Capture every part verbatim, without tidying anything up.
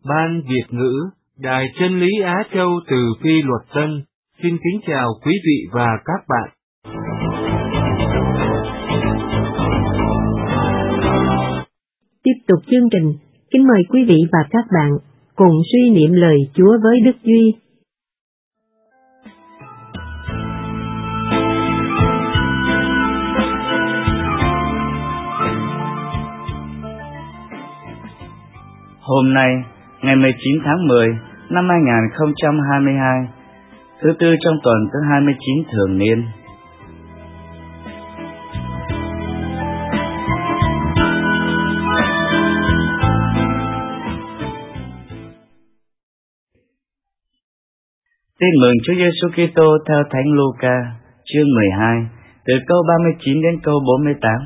Ban Việt ngữ, Đài Chân lý Á Châu từ Phi Luật Tân, xin kính chào quý vị và các bạn. Tiếp tục chương trình, kính mời quý vị và các bạn cùng suy niệm lời Chúa với Đức Duy. Hôm nay, ngày mười chín tháng mười năm hai nghìn không trăm hai mươi hai, thứ tư trong tuần thứ hai mươi chín thường niên. Tin mừng Chúa Giêsu Kitô theo Thánh Luca, chương mười hai, từ câu ba mươi chín đến câu bốn mươi tám.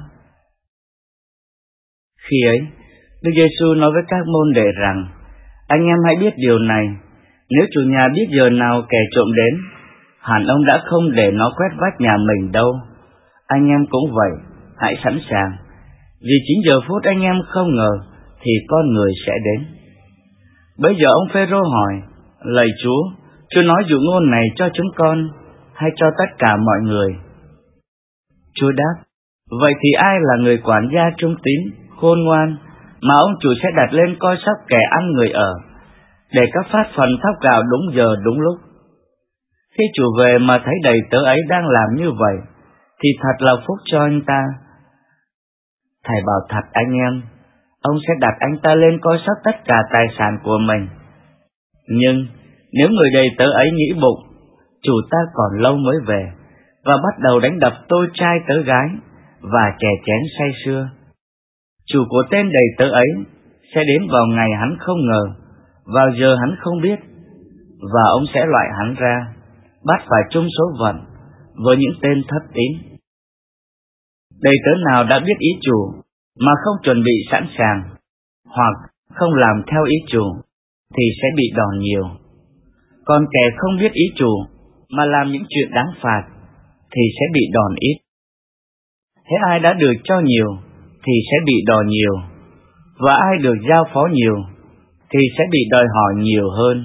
Khi ấy, Đức Giêsu nói với các môn đệ rằng: Anh em hãy biết điều này, nếu chủ nhà biết giờ nào kẻ trộm đến, hẳn ông đã không để nó quét vách nhà mình đâu. Anh em cũng vậy, hãy sẵn sàng, vì chính giờ phút anh em không ngờ thì con người sẽ đến. Bây giờ ông Phêrô hỏi: Lạy Chúa, Chúa nói dụ ngôn này cho chúng con hay cho tất cả mọi người? Chúa đáp: Vậy thì ai là người quản gia trung tín, khôn ngoan, mà ông chủ sẽ đặt lên coi sóc kẻ ăn người ở, để các phát phần thóc gạo đúng giờ đúng lúc? Khi chủ về mà thấy đầy tớ ấy đang làm như vậy, thì thật là phúc cho anh ta. Thầy bảo thật anh em, ông sẽ đặt anh ta lên coi sóc tất cả tài sản của mình. Nhưng nếu người đầy tớ ấy nghĩ bụng, chủ ta còn lâu mới về, và bắt đầu đánh đập tôi trai tớ gái và chè chén say sưa, chủ của tên đầy tớ ấy sẽ đến vào ngày hắn không ngờ, vào giờ hắn không biết, và ông sẽ loại hắn ra, bắt phải chung số phận với những tên thất tín. Đầy tớ nào đã biết ý chủ mà không chuẩn bị sẵn sàng, hoặc không làm theo ý chủ, thì sẽ bị đòn nhiều. Còn kẻ không biết ý chủ mà làm những chuyện đáng phạt, thì sẽ bị đòn ít. Thế ai đã được cho nhiều thì sẽ bị đòi nhiều, và ai được giao phó nhiều thì sẽ bị đòi hỏi nhiều hơn.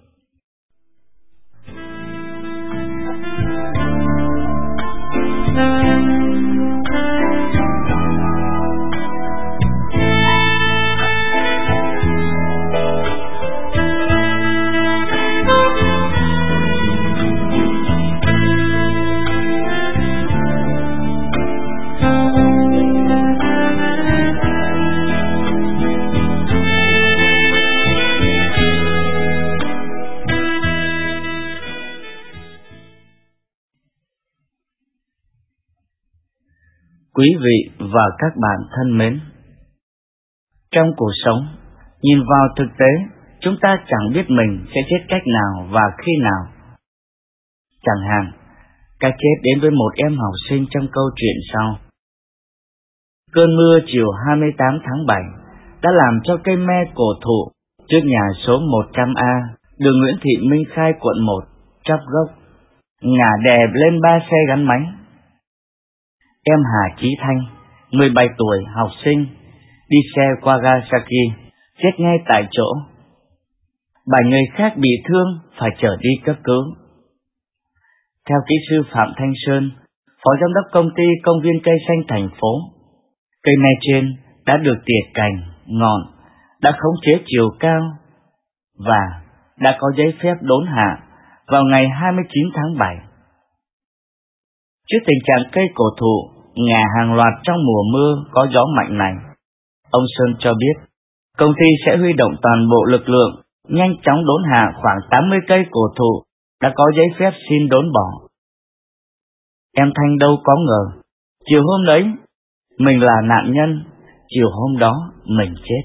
Quý vị và các bạn thân mến, trong cuộc sống, nhìn vào thực tế, chúng ta chẳng biết mình sẽ chết cách nào và khi nào. Chẳng hạn, cái chết đến với một em học sinh trong câu chuyện sau. Cơn mưa chiều hai mươi tám tháng bảy đã làm cho cây me cổ thụ trước nhà số một trăm A, đường Nguyễn Thị Minh Khai, quận một, tróc gốc, ngã đè lên ba xe gắn máy. Em Hà Chí Thanh, mười bảy tuổi, học sinh, đi xe qua ga Saki, chết ngay tại chỗ. Bảy người khác bị thương phải chở đi cấp cứu. Theo kỹ sư Phạm Thanh Sơn, phó giám đốc công ty Công viên Cây Xanh thành phố, cây me trên đã được tỉa cành, ngọn, đã khống chế chiều cao và đã có giấy phép đốn hạ vào ngày hai mươi chín tháng bảy. Trước tình trạng cây cổ thụ ngã hàng loạt trong mùa mưa có gió mạnh này, ông Sơn cho biết công ty sẽ huy động toàn bộ lực lượng nhanh chóng đốn hạ khoảng tám mươi cây cổ thụ đã có giấy phép xin đốn bỏ. Em Thanh đâu có ngờ, chiều hôm đấy mình là nạn nhân, chiều hôm đó mình chết.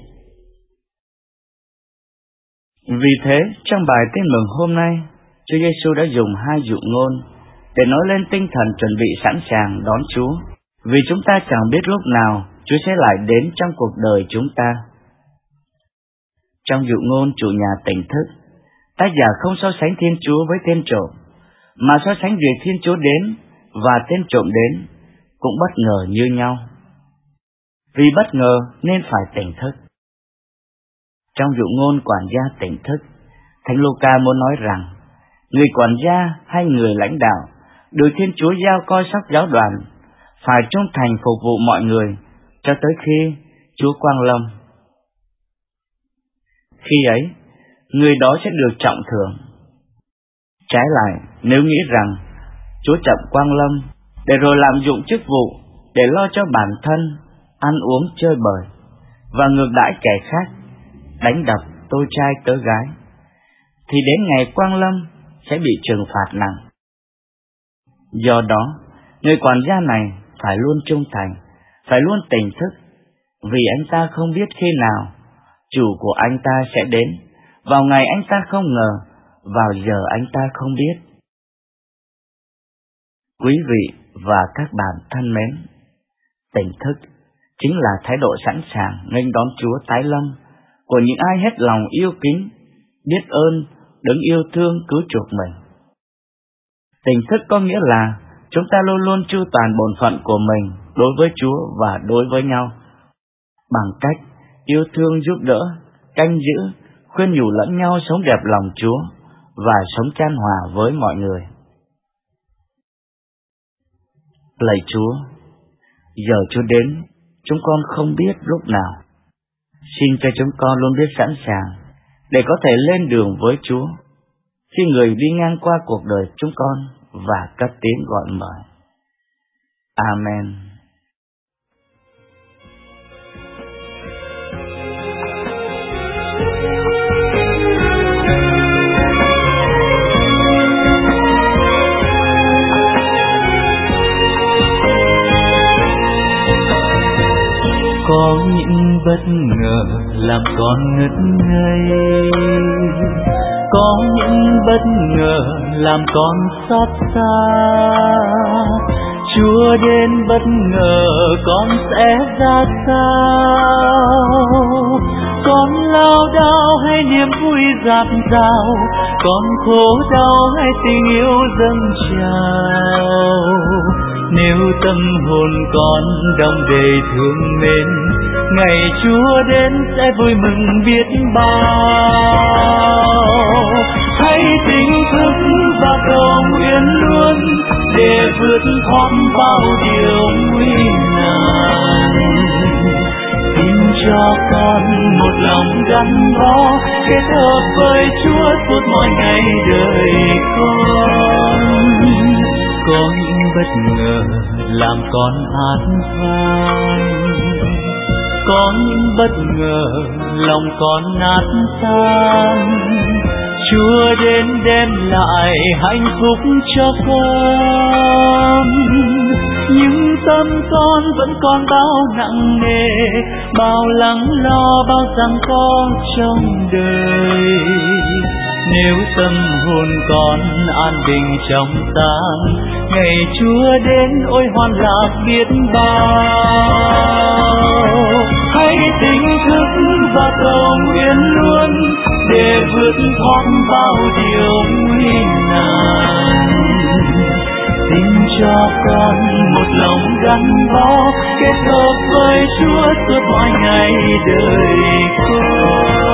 Vì thế, trong bài tin mừng hôm nay, Chúa Giêsu đã dùng hai dụ ngôn để nói lên tinh thần chuẩn bị sẵn sàng đón Chúa, vì chúng ta chẳng biết lúc nào Chúa sẽ lại đến trong cuộc đời chúng ta. Trong dụ ngôn chủ nhà tỉnh thức, tác giả không so sánh Thiên Chúa với tên trộm, mà so sánh việc Thiên Chúa đến và tên trộm đến cũng bất ngờ như nhau. Vì bất ngờ nên phải tỉnh thức. Trong dụ ngôn quản gia tỉnh thức, Thánh Luca muốn nói rằng, người quản gia hay người lãnh đạo được Thiên Chúa giao coi sóc giáo đoàn phải trung thành phục vụ mọi người cho tới khi Chúa quang lâm. Khi ấy, người đó sẽ được trọng thưởng. Trái lại, nếu nghĩ rằng Chúa chậm quang lâm để rồi lạm dụng chức vụ để lo cho bản thân, ăn uống chơi bời và ngược đãi kẻ khác, đánh đập tôi trai tớ gái, thì đến ngày quang lâm sẽ bị trừng phạt nặng. Do đó, người quản gia này phải luôn trung thành, phải luôn tỉnh thức, vì anh ta không biết khi nào chủ của anh ta sẽ đến, vào ngày anh ta không ngờ, vào giờ anh ta không biết. Quý vị và các bạn thân mến, tỉnh thức chính là thái độ sẵn sàng nghênh đón Chúa tái lâm của những ai hết lòng yêu kính, biết ơn đấng yêu thương cứu chuộc mình. Tỉnh thức có nghĩa là chúng ta luôn luôn chu toàn bổn phận của mình đối với Chúa và đối với nhau, bằng cách yêu thương giúp đỡ, canh giữ, khuyên nhủ lẫn nhau sống đẹp lòng Chúa và sống chan hòa với mọi người. Lạy Chúa, giờ Chúa đến, chúng con không biết lúc nào. Xin cho chúng con luôn biết sẵn sàng để có thể lên đường với Chúa khi người đi ngang qua cuộc đời chúng con và cất tiếng gọi mời. Amen. Có những bất ngờ làm con ngất ngây, có những bất ngờ làm con xót xa. Chúa đến bất ngờ con sẽ ra sao? Con lao đao hay niềm vui dạt dào, con khổ đau hay tình yêu dâng trào. Nếu tâm hồn con đong đầy thương mến, ngày Chúa đến sẽ vui mừng biết bao. Hãy tỉnh thức và cầu nguyện luôn để vượt thoát bao điều nguy nan. Xin cho con một lòng gắn bó, kết hợp với Chúa suốt mọi ngày đời con. Có những bất ngờ làm con hát vang, có những bất ngờ lòng con nát tan. Chúa đến đem lại hạnh phúc cho con, nhưng tâm con vẫn còn bao nặng nề, bao lắng lo, bao giằng co trong đời. Nếu tâm hồn con an bình trong tan, ngày Chúa đến ôi hoan lạc biết bao. Hãy tỉnh thức và cầu nguyện luôn để vượt thoát bao điều nguy nan. Xin cho con một lòng gắn bó, kết hợp với Chúa suốt mọi ngày đời con.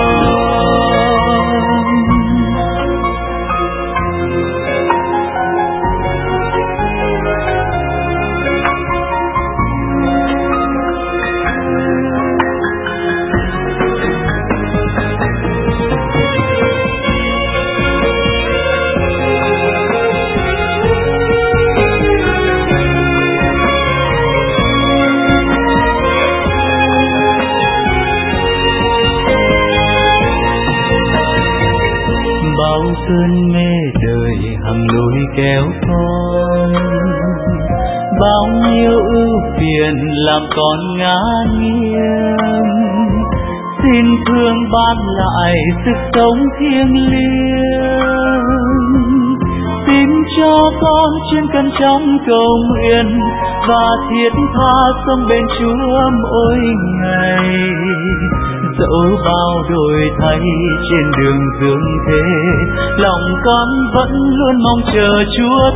Cơn mê đời hằng lối kéo con, bao nhiêu ưu phiền làm con ngã nghiêng. Xin thương ban lại sức sống thiêng liêng, xin cho con chuyên cần trong cầu nguyện và thiết tha sống bên Chúa mỗi ngày. Dẫu bao đổi thay trên đường dương thế, lòng con vẫn luôn mong chờ Chúa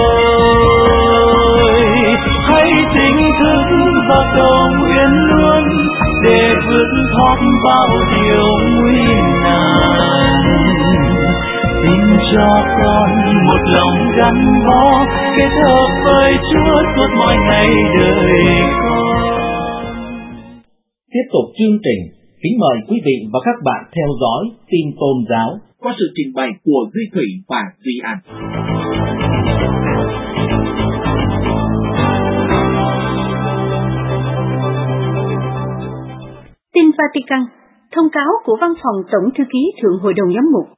thôi. Hãy tỉnh thức và cầu nguyện luôn để vượt thoát bao điều nguy nan. Xin cho con một lòng gắn bó, kết hợp với Chúa suốt mọi ngày đời con. Tiếp tục chương trình, kính mời quý vị và các bạn theo dõi tin tôn giáo qua sự trình bày của Duy Thủy và Duy An. Tin Vatican, thông cáo của Văn phòng Tổng Thư ký Thượng Hội đồng Giám mục.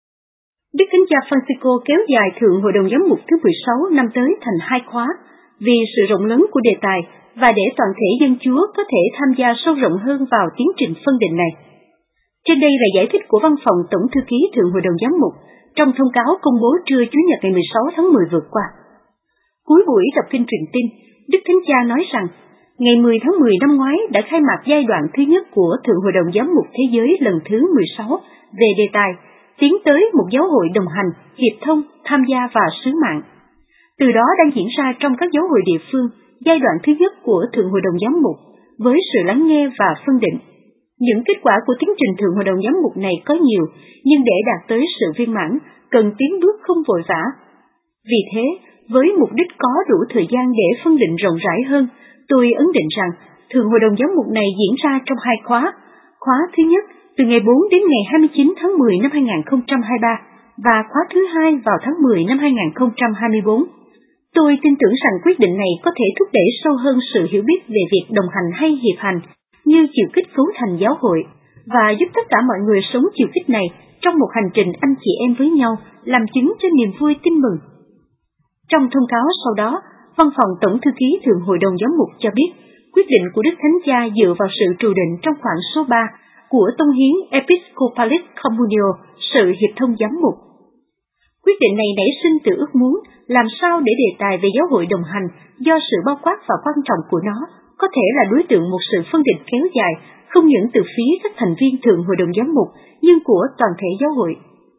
Đức Thánh Cha Francisco kéo dài Thượng Hội đồng Giám mục thứ mười sáu năm tới thành hai khóa vì sự rộng lớn của đề tài và để toàn thể dân Chúa có thể tham gia sâu rộng hơn vào tiến trình phân định này. Trên đây là giải thích của Văn phòng Tổng Thư ký Thượng Hội đồng Giám mục trong thông cáo công bố trưa Chủ nhật ngày mười sáu tháng mười vừa qua. Cuối buổi đọc kinh truyền tin, Đức Thánh Cha nói rằng, ngày mười tháng mười năm ngoái đã khai mạc giai đoạn thứ nhất của Thượng Hội đồng Giám mục Thế giới lần thứ mười sáu về đề tài tiến tới một giáo hội đồng hành, hiệp thông, tham gia và sứ mạng. Từ đó đang diễn ra trong các giáo hội địa phương giai đoạn thứ nhất của Thượng Hội đồng Giám mục với sự lắng nghe và phân định. Những kết quả của tiến trình Thượng Hội đồng Giám mục này có nhiều, nhưng để đạt tới sự viên mãn, cần tiến bước không vội vã. Vì thế, với mục đích có đủ thời gian để phân định rộng rãi hơn, tôi ấn định rằng Thượng Hội đồng Giám mục này diễn ra trong hai khóa. Khóa thứ nhất từ ngày bốn đến ngày hai mươi chín tháng mười năm hai nghìn không trăm hai mươi ba và khóa thứ hai vào tháng mười năm hai nghìn không trăm hai mươi bốn. Tôi tin tưởng rằng quyết định này có thể thúc đẩy sâu hơn sự hiểu biết về việc đồng hành hay hiệp hành như chiều kích cấu thành giáo hội và giúp tất cả mọi người sống chiều kích này trong một hành trình anh chị em với nhau làm chứng cho niềm vui tin mừng. Trong thông cáo sau đó, Văn phòng Tổng Thư ký Thượng Hội đồng Giám mục cho biết quyết định của Đức Thánh Cha dựa vào sự trù định trong khoản số ba của Tông hiến Episcopalis Communio, sự hiệp thông giám mục. Quyết định này nảy sinh từ ước muốn làm sao để đề tài về giáo hội đồng hành do sự bao quát và quan trọng của nó có thể là đối tượng một sự phân định kéo dài không những từ phía các thành viên Thượng Hội đồng Giám mục nhưng của toàn thể giáo hội.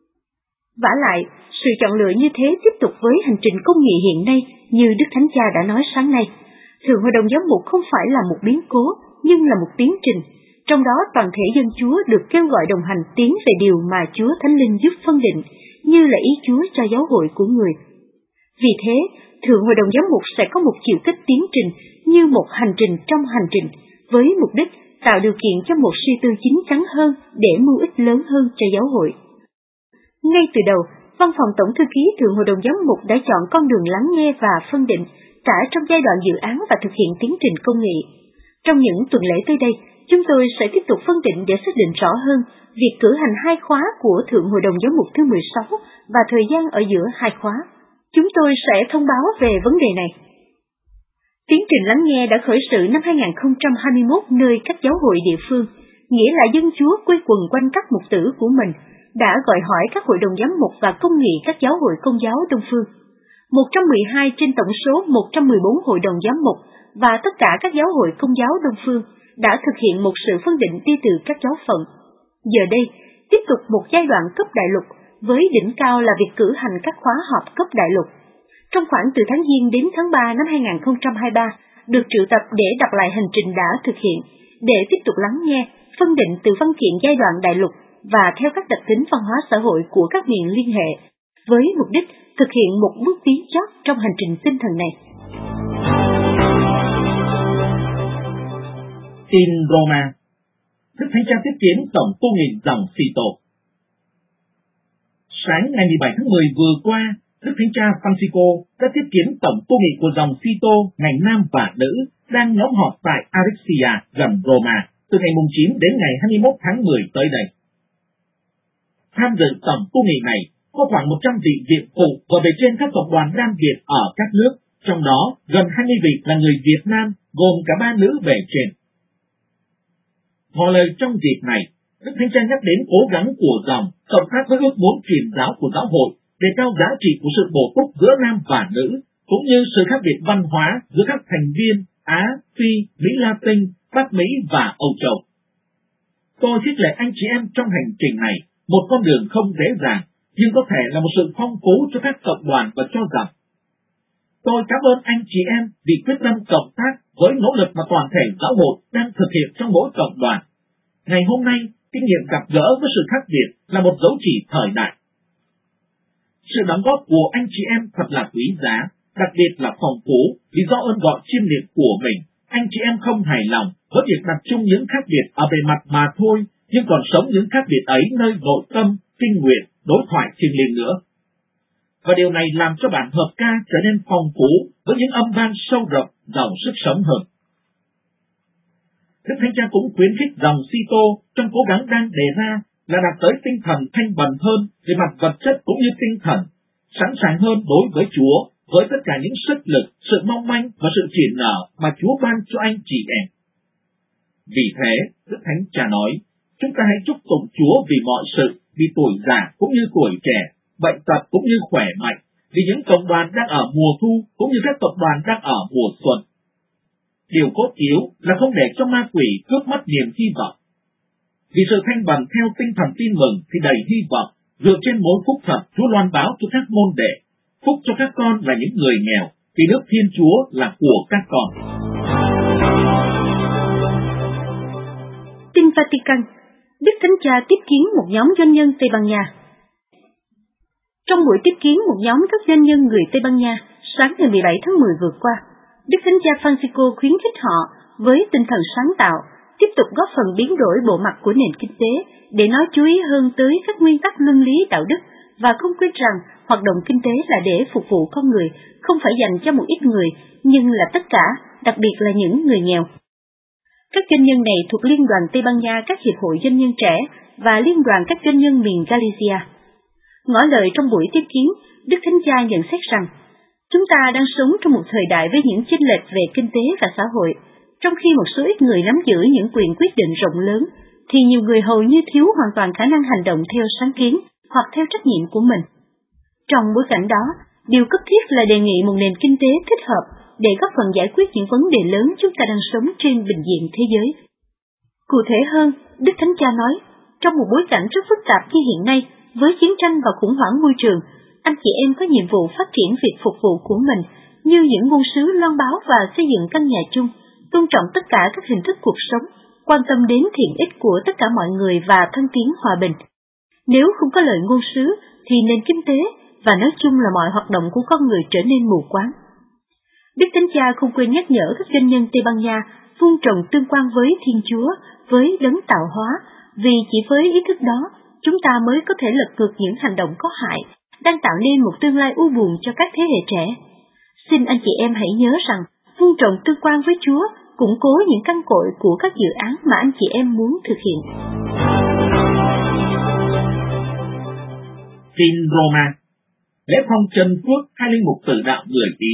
Vả lại, sự chọn lựa như thế tiếp tục với hành trình công nghị hiện nay như Đức Thánh Cha đã nói sáng nay. Thượng Hội đồng Giám mục không phải là một biến cố nhưng là một tiến trình. Trong đó toàn thể dân Chúa được kêu gọi đồng hành tiến về điều mà Chúa Thánh Linh giúp phân định, như là ý Chúa cho giáo hội của người. Vì thế, Thượng Hội đồng Giám mục sẽ có một chiều kích tiến trình như một hành trình trong hành trình, với mục đích tạo điều kiện cho một suy tư chín chắn hơn để mưu ích lớn hơn cho giáo hội. Ngay từ đầu, Văn phòng Tổng Thư ký Thượng Hội đồng Giám mục đã chọn con đường lắng nghe và phân định, cả trong giai đoạn dự án và thực hiện tiến trình công nghị. Trong những tuần lễ tới đây, chúng tôi sẽ tiếp tục phân định để xác định rõ hơn việc cử hành hai khóa của Thượng Hội đồng Giám mục thứ mười sáu và thời gian ở giữa hai khóa. Chúng tôi sẽ thông báo về vấn đề này. Tiến trình lắng nghe đã khởi sự năm hai nghìn không trăm hai mươi mốt nơi các giáo hội địa phương, nghĩa là dân Chúa quây quần quanh các mục tử của mình, đã gọi hỏi các hội đồng giám mục và công nghị các giáo hội Công giáo Đông phương. một trăm mười hai trên tổng số một trăm mười bốn hội đồng giám mục và tất cả các giáo hội Công giáo Đông phương đã thực hiện một sự phân định đi từ các giáo phận. Giờ đây, tiếp tục một giai đoạn cấp đại lục, với đỉnh cao là việc cử hành các khóa họp cấp đại lục. Trong khoảng từ tháng Giêng đến tháng ba năm hai nghìn không trăm hai mươi ba, được triệu tập để đọc lại hành trình đã thực hiện, để tiếp tục lắng nghe, phân định từ văn kiện giai đoạn đại lục và theo các đặc tính văn hóa xã hội của các miền liên hệ, với mục đích thực hiện một bước tiến chót trong hành trình tinh thần này. Tin Roma. Đức Thánh Cha tiếp kiến tổng tu nghị dòng Phito. Sáng ngày mười bảy tháng mười vừa qua, Đức Thánh Cha Francisco đã tiếp kiến tổng tu nghị của dòng Phito ngành nam và nữ đang nhóm họp tại Arexia gần Roma từ ngày chín đến ngày hai mươi mốt tháng mười tới đây. Tham dự tổng tu nghị này có khoảng một trăm vị viện phụ và bề trên các cộng đoàn Nam Việt ở các nước, trong đó gần hai mươi vị là người Việt Nam, gồm cả ba nữ bề trên. Ngỏ lời trong dịp này, Đức Thánh Cha nhắc đến cố gắng của dòng cộng tác với ước muốn truyền giáo của giáo hội để cao giá trị của sự bổ túc giữa nam và nữ, cũng như sự khác biệt văn hóa giữa các thành viên Á, Phi, Mỹ Latin, Bắc Mỹ và Âu Châu. Tôi khích lệ anh chị em trong hành trình này, một con đường không dễ dàng, nhưng có thể là một sự phong phú cho các cộng đoàn và cho rằng tôi cảm ơn anh chị em vì quyết tâm cộng tác với nỗ lực mà toàn thể giáo hội đang thực hiện trong mỗi cộng đoàn. ngày hôm nay, kinh nghiệm gặp gỡ với sự khác biệt là một dấu chỉ thời đại. Sự đóng góp của anh chị em thật là quý giá, đặc biệt là phong phú, vì do ơn gọi chiêm niệm của mình, anh chị em không hài lòng với việc đặt chung những khác biệt ở bề mặt mà thôi, nhưng còn sống những khác biệt ấy nơi nội tâm, kinh nguyện, đối thoại thiêng liêng nữa. Và điều này làm cho bản hợp ca trở nên phong phú với những âm vang sâu rộng, giàu sức sống hơn. Đức Thánh Cha cũng khuyến khích dòng Sito trong cố gắng đang đề ra là đạt tới tinh thần thanh bần hơn về mặt vật chất cũng như tinh thần, sẵn sàng hơn đối với Chúa, với tất cả những sức lực, sự mong manh và sự triển nở mà Chúa ban cho anh chị em. Vì thế, Đức Thánh Cha nói, chúng ta hãy chúc tụng Chúa vì mọi sự, vì tuổi già cũng như tuổi trẻ, bệnh tật cũng như khỏe mạnh, vì những cộng đoàn đang ở mùa thu cũng như các cộng đoàn đang ở mùa xuân. Điều cốt yếu là không để cho ma quỷ cướp mất niềm hy vọng. Vì sự thanh bần theo tinh thần tin mừng thì đầy hy vọng, dựa trên mối phúc thật Chúa loan báo cho các môn đệ, phúc cho các con là những người nghèo, vì nước Thiên Chúa là của các con. Tin Vatican, Đức Thánh Cha tiếp kiến một nhóm doanh nhân Tây Ban Nha. Trong buổi tiếp kiến một nhóm các doanh nhân người Tây Ban Nha sáng ngày mười bảy tháng mười vừa qua, Đức Thánh Cha Francisco khuyến khích họ với tinh thần sáng tạo, tiếp tục góp phần biến đổi bộ mặt của nền kinh tế để nó chú ý hơn tới các nguyên tắc luân lý đạo đức và không quên rằng hoạt động kinh tế là để phục vụ con người, không phải dành cho một ít người, nhưng là tất cả, đặc biệt là những người nghèo. Các doanh nhân này thuộc Liên đoàn Tây Ban Nha các hiệp hội doanh nhân trẻ và Liên đoàn các doanh nhân miền Galicia. Ngỏ lời trong buổi tiếp kiến, Đức Thánh Cha nhận xét rằng, chúng ta đang sống trong một thời đại với những chênh lệch về kinh tế và xã hội. Trong khi một số ít người nắm giữ những quyền quyết định rộng lớn, thì nhiều người hầu như thiếu hoàn toàn khả năng hành động theo sáng kiến hoặc theo trách nhiệm của mình. Trong bối cảnh đó, điều cấp thiết là đề nghị một nền kinh tế thích hợp để góp phần giải quyết những vấn đề lớn chúng ta đang sống trên bình diện thế giới. Cụ thể hơn, Đức Thánh Cha nói, trong một bối cảnh rất phức tạp như hiện nay, với chiến tranh và khủng hoảng môi trường, anh chị em có nhiệm vụ phát triển việc phục vụ của mình như những ngôn sứ loan báo và xây dựng căn nhà chung, tôn trọng tất cả các hình thức cuộc sống, quan tâm đến thiện ích của tất cả mọi người và thân tiến hòa bình. Nếu không có lời ngôn sứ, thì nền kinh tế và nói chung là mọi hoạt động của con người trở nên mù quáng. Đức Thánh Cha không quên nhắc nhở các doanh nhân Tây Ban Nha vun trồng tương quan với Thiên Chúa, với đấng tạo hóa, vì chỉ với ý thức đó, chúng ta mới có thể lật ngược những hành động có hại, đang tạo nên một tương lai u buồn cho các thế hệ trẻ. Xin anh chị em hãy nhớ rằng, vun trồng tương quan với Chúa, củng cố những căn cội của các dự án mà anh chị em muốn thực hiện. Tin Roma, lễ phong Trần Quốc hai linh mục tử đạo người Ý.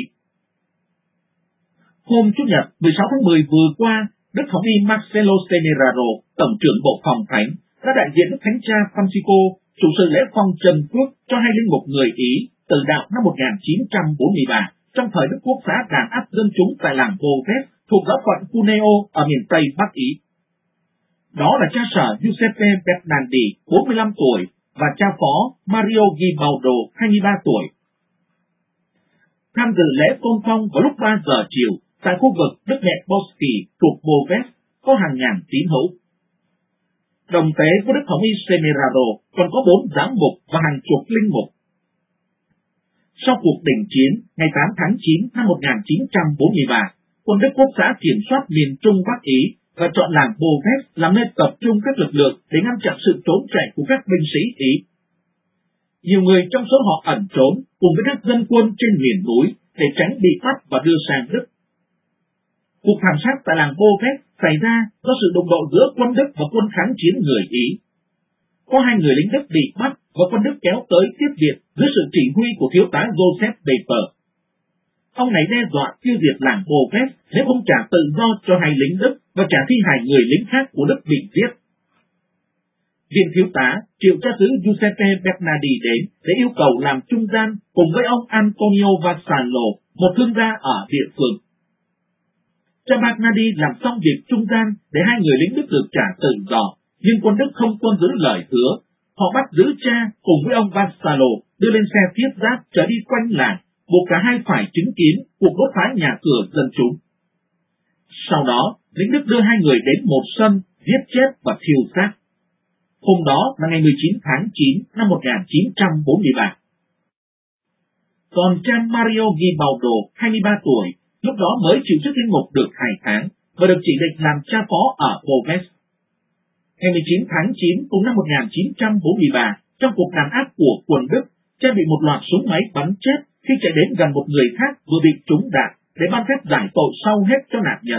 Hôm Chủ nhật mười sáu tháng mười vừa qua, Đức Thống y Marcelo Semeraro, Tổng trưởng Bộ Phòng Thánh, đã đại diện Đức Thánh Cha Francisco chủ sự lễ phong Trần Quốc cho hai linh mục người Ý tử đạo năm một nghìn chín trăm bốn mươi ba trong thời Đức Quốc xã đàn áp dân chúng tại làng Boves thuộc giáo phận Cuneo ở miền Tây Bắc Ý. Đó là cha sở Giuseppe Bernardi, bốn mươi lăm tuổi, và cha phó Mario Gibaldo, hai mươi ba tuổi. Tham dự lễ tôn phong vào lúc ba giờ chiều tại khu vực Đức Mẹ Boschi thuộc Boves có hàng ngàn tín hữu. Đồng tế của Đức Thống y Semeraro còn có bốn giám mục và hàng chục linh mục. Sau cuộc đình chiến ngày tám tháng chín năm một nghìn chín trăm bốn mươi ba, quân Đức Quốc xã kiểm soát miền Trung Bắc Ý và chọn làng Boves làm nơi tập trung các lực lượng để ngăn chặn sự trốn chạy của các binh sĩ Ý. Nhiều người trong số họ ẩn trốn cùng với các dân quân trên miền núi để tránh bị bắt và đưa sang Đức. Cuộc thảm sát tại làng Boves xảy ra do sự đụng độ giữa quân Đức và quân kháng chiến người Ý. Có hai người lính Đức bị bắt và quân Đức kéo tới tiếp viện dưới sự chỉ huy của thiếu tá Joseph Baper. Ông này đe dọa tiêu diệt làng Boves nếu không trả tự do cho hai lính Đức và trả thi hài người lính khác của Đức bị giết. Viên thiếu tá triệu cha xứ Giuseppe Bernardi đến để yêu cầu làm trung gian cùng với ông Antonio Vassallo, một thương gia ở địa phương. Cha Bernardi làm xong việc trung gian để hai người lính Đức được trả tự do, nhưng quân Đức không tuân giữ lời hứa. Họ bắt giữ cha cùng với ông Vassallo đưa lên xe thiết giáp trở đi quanh làng, buộc cả hai phải chứng kiến cuộc đốt phá nhà cửa dân chúng. Sau đó, lính Đức đưa hai người đến một sân giết chết và thiêu xác. Hôm đó là ngày mười chín tháng chín năm một nghìn chín trăm bốn mươi ba. Còn cha Mario Gibaldo, hai mươi ba tuổi, lúc đó mới chịu chức linh mục được hai tháng và được chỉ định làm cha phó ở Boves. Ngày mười chín tháng chín cùng năm một nghìn chín trăm bốn mươi ba, trong cuộc đàn áp của quân Đức, cha bị một loạt súng máy bắn chết khi chạy đến gần một người khác vừa bị trúng đạn để ban phép giải tội sau hết cho nạn nhân.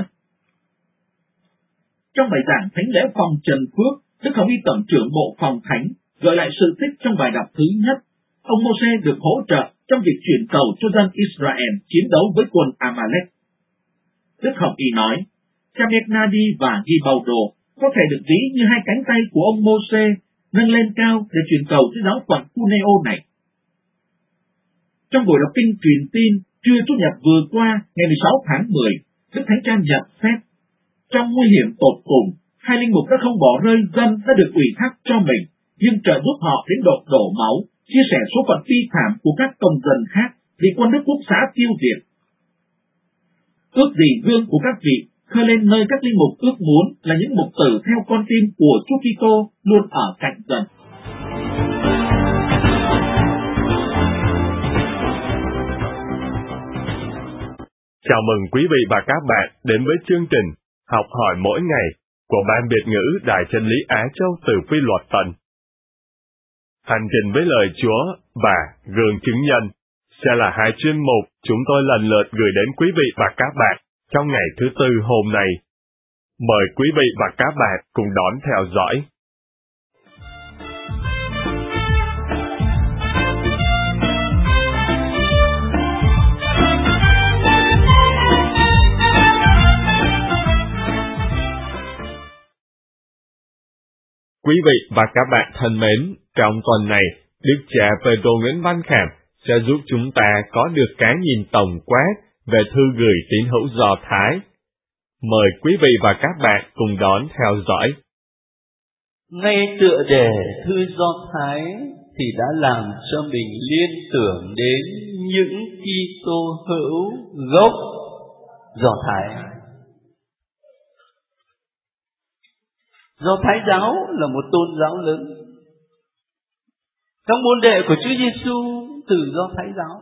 Trong bài giảng thánh lễ phòng Trần Phước, Đức Hồng Y Tổng trưởng Bộ Phòng Thánh gợi lại sự tích trong bài đọc thứ nhất. Ông Mô-sê được hỗ trợ trong việc chuyển cầu cho dân Israel chiến đấu với quân Amalek. Đức Hồng Y nói, cha Mecnadi và Gibaldo có thể được ví như hai cánh tay của ông Mô-sê nâng lên cao để chuyển cầu cho giáo phận Cuneo này. Trong buổi đọc kinh truyền tin trưa Chủ nhật vừa qua, ngày mười sáu tháng mười, Đức Thánh Cha nhận xét, trong nguy hiểm tột cùng, hai linh mục đã không bỏ rơi dân đã được ủy thác cho mình, nhưng trợ giúp họ đến độ đổ máu, chia sẻ số phận vi phạm của các công dân khác vì quân Đức Quốc xã tiêu diệt. Ước gì gương của các vị khơi lên nơi các linh mục ước muốn là những mục tử theo con tim của Chúa Kitô luôn ở cạnh dân. Chào mừng quý vị và các bạn đến với chương trình Học hỏi mỗi ngày của Ban Biệt ngữ Đài Chân lý Á Châu từ Phi Luật Tân. Hành trình với lời Chúa và gương chứng nhân sẽ là hai chuyên mục chúng tôi lần lượt gửi đến quý vị và các bạn trong ngày thứ Tư hôm nay. Mời quý vị và các bạn cùng đón theo dõi. Quý vị và các bạn thân mến, trong tuần này, Đức cha Pedro Nguyễn Văn Khảm sẽ giúp chúng ta có được cái nhìn tổng quát về thư gửi tín hữu Do Thái. Mời quý vị và các bạn cùng đón theo dõi. Ngay tựa đề thư Do Thái thì đã làm cho mình liên tưởng đến những Kitô hữu gốc Do Thái. Do Thái giáo là một tôn giáo lớn. Các môn đệ của Chúa Giêsu từ Do Thái giáo.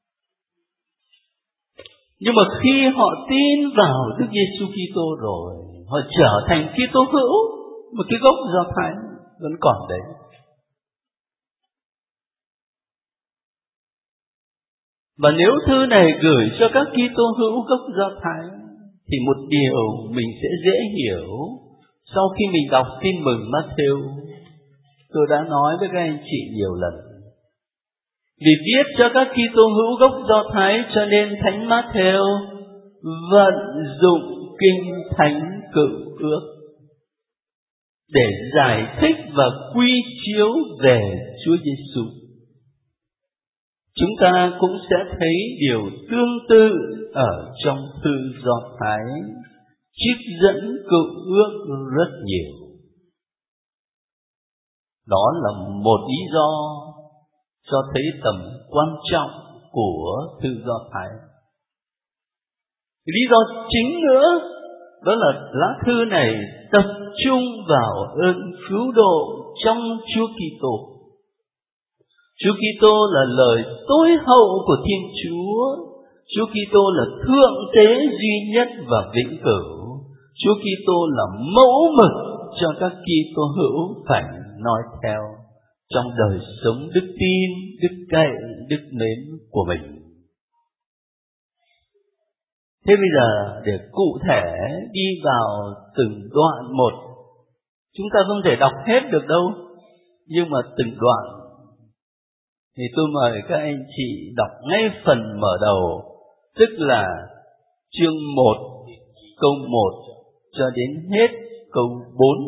Nhưng mà khi họ tin vào Đức Giêsu Kitô rồi, họ trở thành Kitô hữu, một cái gốc Do Thái vẫn còn đấy. Và nếu thư này gửi cho các Kitô hữu gốc Do Thái thì một điều mình sẽ dễ hiểu. Sau khi mình đọc tin mừng Matthew, tôi đã nói với các anh chị nhiều lần. Vì viết cho các Kitô hữu gốc Do Thái cho nên Thánh Matthew vận dụng kinh Thánh Cựu Ước để giải thích và quy chiếu về Chúa Giêsu. Chúng ta cũng sẽ thấy điều tương tự ở trong thư Do Thái, trích dẫn Cựu Ước rất nhiều. Đó là một lý do cho thấy tầm quan trọng của thư Do Thái. Lý do chính nữa đó là lá thư này tập trung vào ơn cứu độ trong Chúa Kitô. Chúa Kitô là lời tối hậu của Thiên Chúa. Chúa Kitô là thượng tế duy nhất và vĩnh cửu. Chúa Kitô là mẫu mực cho các Kitô hữu phải nói theo trong đời sống đức tin, đức cậy, đức mến của mình. Thế bây giờ để cụ thể đi vào từng đoạn một, chúng ta không thể đọc hết được đâu, nhưng mà từng đoạn thì tôi mời các anh chị đọc ngay phần mở đầu, tức là chương một, câu một cho đến hết câu bốn.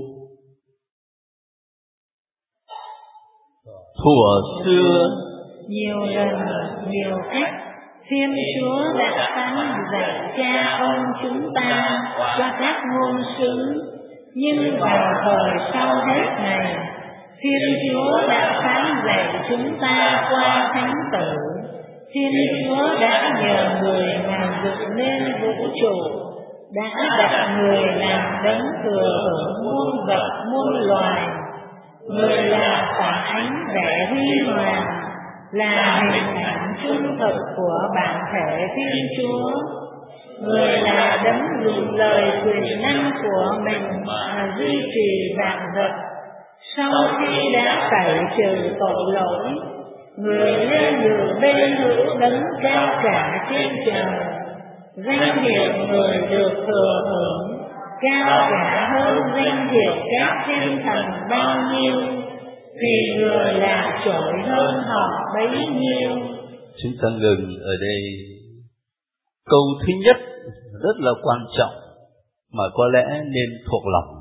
Thuở xưa, nhiều lần, nhiều cách, Thiên Chúa đã phán dạy cha ông chúng ta qua các ngôn sứ, nhưng vào thời sau hết này, Thiên Chúa đã phán dạy chúng ta qua Thánh Tử. Thiên Chúa đã nhờ người mà dựng nên vũ trụ, đã đặt người làm đấng thừa hưởng muôn vật muôn loài. Người là phản ánh vẻ huy hoàng, là hình ảnh trung thực của bản thể Thiên Chúa. Người là đấng dùng lời quyền năng của mình mà duy trì vạn vật. Sau khi đã tẩy trừ tội lỗi, người lên ngự bên hữu đấng cao cả trên trời. Danh hiệu người được thừa hưởng cao cả hơn danh hiệu các thiên thần bao nhiêu, vì người là trội hơn họ bấy nhiêu. Chúng ta ngừng ở đây. Câu thứ nhất rất là quan trọng mà có lẽ nên thuộc lòng.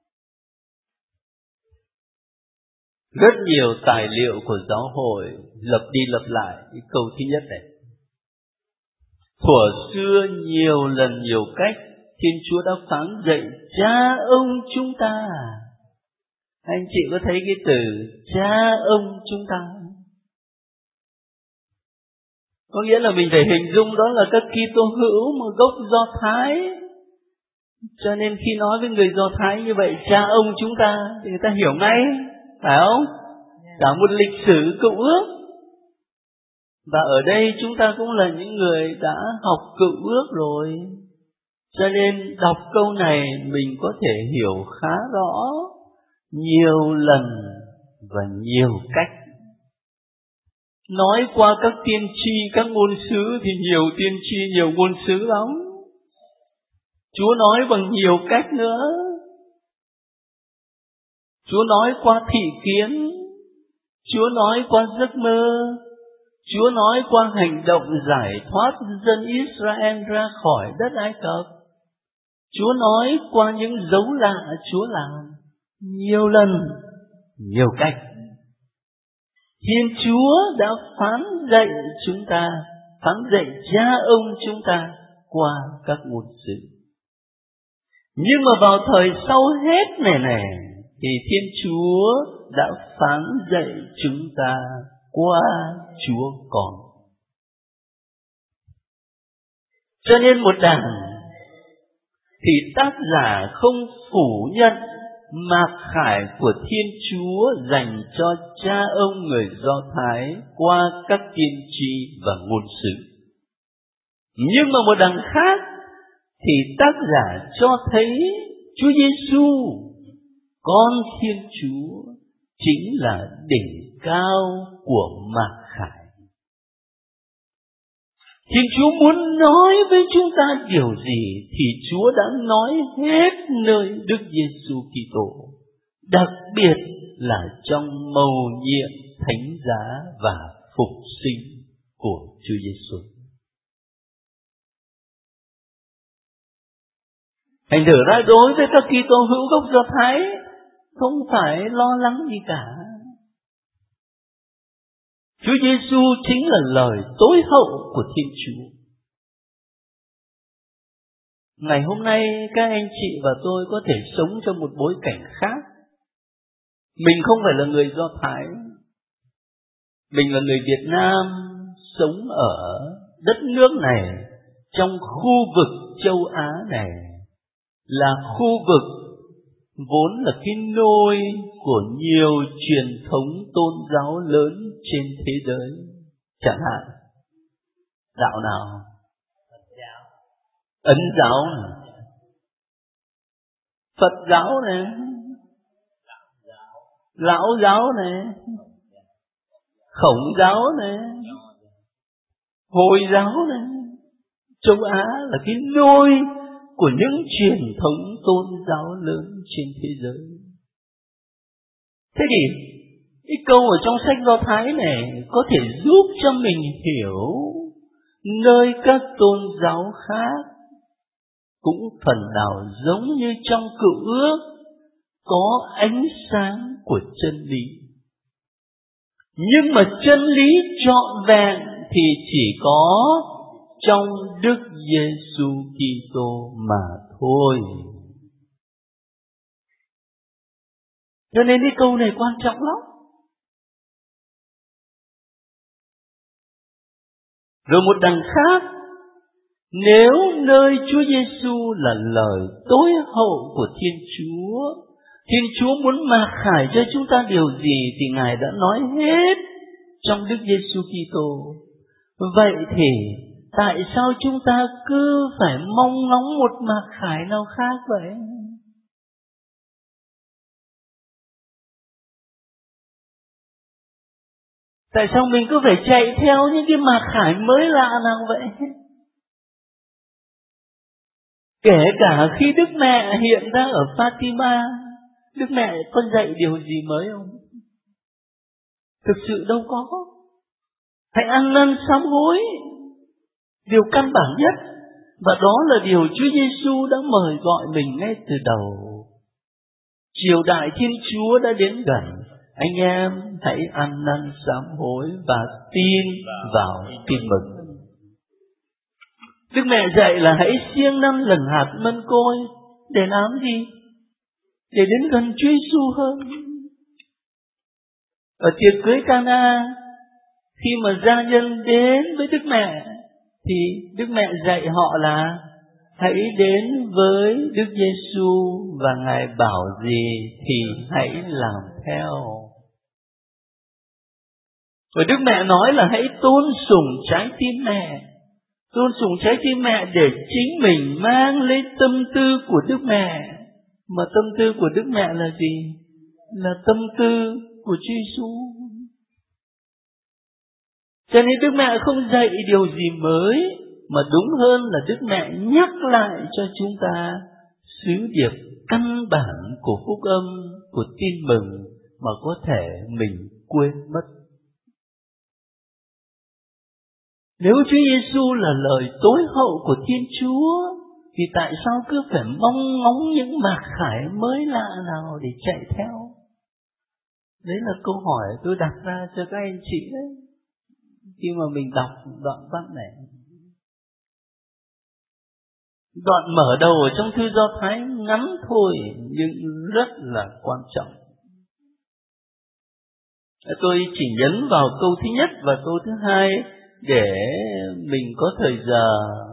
Rất nhiều tài liệu của giáo hội lặp đi lặp lại cái câu thứ nhất này. Thuở xưa nhiều lần nhiều cách Thiên Chúa đã phán dạy cha ông chúng ta. Anh chị có thấy cái từ cha ông chúng ta? Có nghĩa là mình phải hình dung đó là các Kitô hữu một gốc Do Thái. Cho nên khi nói với người Do Thái như vậy, cha ông chúng ta, thì người ta hiểu ngay, phải không? Cả một lịch sử cựu ước. Và ở đây chúng ta cũng là những người đã học cựu ước rồi. Cho nên đọc câu này mình có thể hiểu khá rõ nhiều lần và nhiều cách. Nói qua các tiên tri, các ngôn sứ thì nhiều tiên tri, nhiều ngôn sứ lắm. Chúa nói bằng nhiều cách nữa. Chúa nói qua thị kiến, Chúa nói qua giấc mơ, Chúa nói qua hành động giải thoát dân Israel ra khỏi đất Ai Cập. Chúa nói qua những dấu lạ Chúa làm nhiều lần, nhiều cách. Thiên Chúa đã phán dạy chúng ta, phán dạy cha ông chúng ta qua các ngôn sứ. Nhưng mà vào thời sau hết này này, thì Thiên Chúa đã phán dạy chúng ta qua Chúa Con. Cho nên một đằng thì tác giả không phủ nhận mặc khải của Thiên Chúa dành cho cha ông người Do Thái qua các tiên tri và ngôn sứ. Nhưng mà một đằng khác thì tác giả cho thấy Chúa Giêsu, con Thiên Chúa, chính là đỉnh cao của mặc khải. Thiên Chúa muốn nói với chúng ta điều gì thì Chúa đã nói hết nơi Đức Giêsu Kitô, đặc biệt là trong mầu nhiệm thánh giá và phục sinh của Chúa Giêsu. Thành thử ra đối với các Kitô hữu gốc Do Thái không phải lo lắng gì cả. Chúa Giêsu chính là lời tối hậu của Thiên Chúa. Ngày hôm nay các anh chị và tôi có thể sống trong một bối cảnh khác. Mình không phải là người Do Thái. Mình là người Việt Nam sống ở đất nước này, trong khu vực châu Á này, là khu vực vốn là cái nôi của nhiều truyền thống tôn giáo lớn trên thế giới. Chẳng hạn đạo nào? Ấn giáo này, Phật giáo này, Lão giáo này, Khổng giáo này, Hồi giáo này. Châu Á là cái nôi của những truyền thống tôn giáo lớn trên thế giới. Thế thì cái câu ở trong sách Do Thái này có thể giúp cho mình hiểu nơi các tôn giáo khác cũng phần nào giống như trong Cựu Ước có ánh sáng của chân lý. Nhưng mà chân lý trọn vẹn thì chỉ có trong Đức Giêsu Kitô mà thôi. Cho nên cái câu này quan trọng lắm. Rồi một đằng khác Nếu nơi Chúa Giêsu là lời tối hậu của Thiên Chúa, Thiên Chúa muốn mặc khải cho chúng ta điều gì thì Ngài đã nói hết trong Đức Giêsu Kitô. Vậy thì tại sao chúng ta cứ phải mong ngóng một mặc khải nào khác vậy? Tại sao mình cứ phải chạy theo những cái mặc khải mới lạ nào vậy? Kể cả khi Đức Mẹ hiện ra ở Fatima, Đức Mẹ có dạy điều gì mới không? Thực sự đâu có. Hãy ăn năn sám hối, điều căn bản nhất, và đó là điều Chúa Giêsu đã mời gọi mình ngay từ đầu. Triều đại Thiên Chúa đã đến gần, anh em hãy ăn năn sám hối và tin vào tin mừng. Đức Mẹ dạy là hãy siêng năm lần hạt mân côi. Để làm gì? Để đến gần Chúa Giêsu hơn. Ở tiệc cưới Cana, khi mà gia nhân đến với Đức Mẹ, thì Đức Mẹ dạy họ là hãy đến với Đức Giêsu và Ngài bảo gì thì hãy làm theo. Và Đức Mẹ nói là hãy tôn sùng trái tim mẹ. Tôn sùng trái tim mẹ để chính mình mang lấy tâm tư của Đức Mẹ. Mà tâm tư của Đức Mẹ là gì? Là tâm tư của Chúa Giêsu. Cho nên Đức Mẹ không dạy điều gì mới, mà đúng hơn là Đức Mẹ nhắc lại cho chúng ta sứ điệp căn bản của phúc âm, của tin mừng mà có thể mình quên mất. Nếu Chúa Giêsu là lời tối hậu của Thiên Chúa, thì tại sao cứ phải mong ngóng những mặc khải mới lạ nào để chạy theo? Đấy là câu hỏi tôi đặt ra cho các anh chị đấy, khi mà mình đọc đoạn văn này. Đoạn mở đầu ở trong thư Do Thái ngắn thôi, nhưng rất là quan trọng. Tôi chỉ nhấn vào câu thứ nhất và câu thứ hai để mình có thời giờ